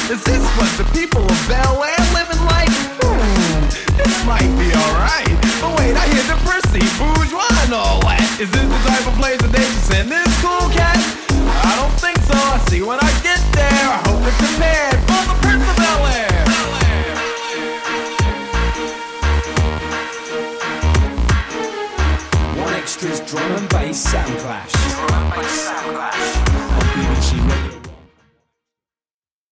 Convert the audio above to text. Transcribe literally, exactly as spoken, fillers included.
Is this what the people of Bel Air living like? Hmm, this might be alright. But wait, I hear the prissy, bourgeois and all that. Is this the type of place that they should send this cool cat? I don't think so. I see when I get there. I hope it's prepared for the Prince of Bel Air. One Extra's drum and bass sound clash. Drum and bass sound clash. On B B C Radio.